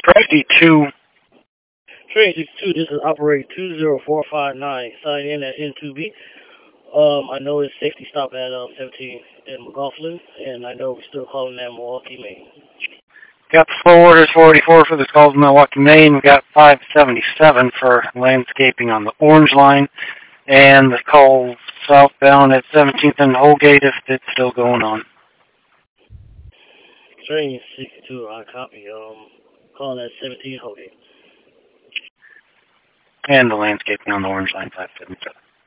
Tracy 2. Train 62, this is operator 20459, signing in at N2B. I know it's safety stop at 17 in McLaughlin, and I know we're still calling that Milwaukee, Maine. Got the slow orders 484 for the calls in Milwaukee, Maine. We got 577 for landscaping on the Orange Line, and the call southbound at 17th and Holgate if it's still going on. Train 62, I copy. Calling at 17 Holgate. And the landscaping on the Orange Line 577.